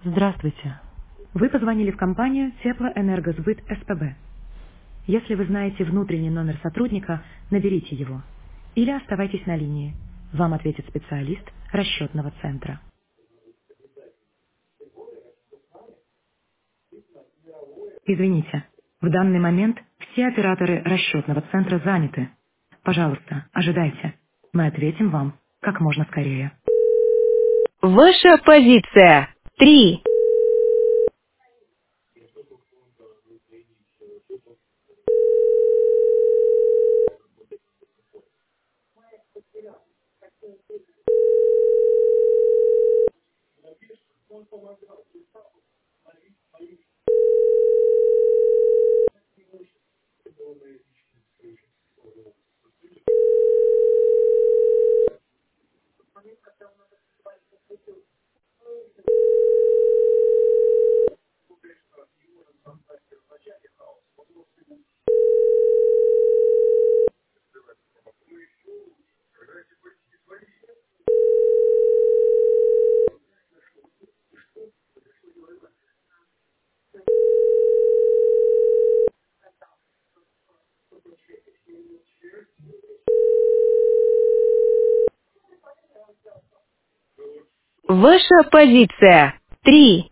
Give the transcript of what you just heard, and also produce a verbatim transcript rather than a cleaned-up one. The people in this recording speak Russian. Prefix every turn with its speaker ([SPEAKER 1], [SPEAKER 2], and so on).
[SPEAKER 1] Здравствуйте. Вы позвонили в компанию Теплоэнергосбыт СПБ. Если вы знаете внутренний номер сотрудника, наберите его. Или оставайтесь на линии. Вам ответит специалист расчетного центра. Извините, в данный момент все операторы расчетного центра заняты. Пожалуйста, ожидайте. Мы ответим вам как можно скорее. Ваша позиция. Три. Ваша позиция. Три.